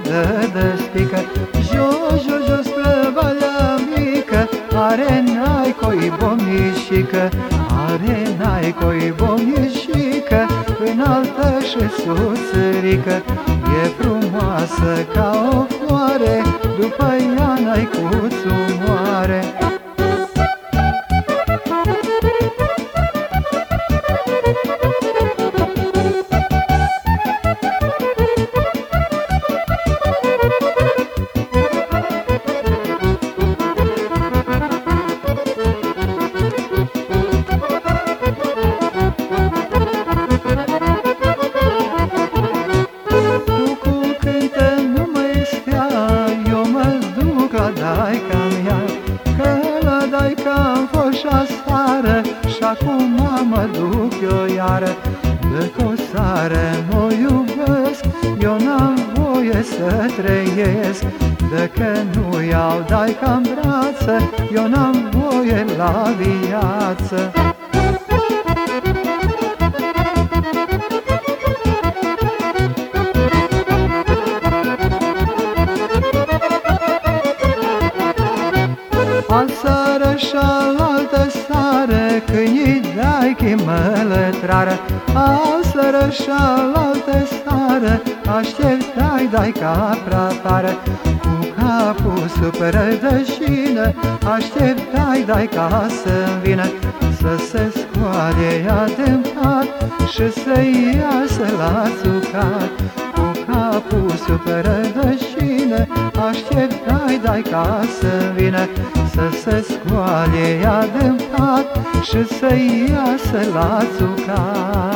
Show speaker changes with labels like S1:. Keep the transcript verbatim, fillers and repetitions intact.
S1: dă despică. Jos, jos, jos spre Valea Mică, are n-ai coi bomnișică, are n-ai coi bomnișică, înaltă și susărică. E frumoasă ca o floare, după ea n-ai cuțu moare. Daica-mi fost și-aseară, și-acum mă duc eu iară. Dă-cu o sară mă iubesc, eu n-am voie să trăiesc. Dacă nu iau Daica-n brață, eu n-am voie la viață. Al-sară și-alaltă sară, câinii Daichi mă lătrară. Al-sară și-alaltă sară, așteptai Daica prea-afară. Cu capul sub rădășină, așteptai Daica să-mi vină. Să se scoale ea din pat și să iasă la țucat. Cu capul sub rădășină, așteptai Daica să-mi vină. Să se scoale ea din pat și să iasă la țucat.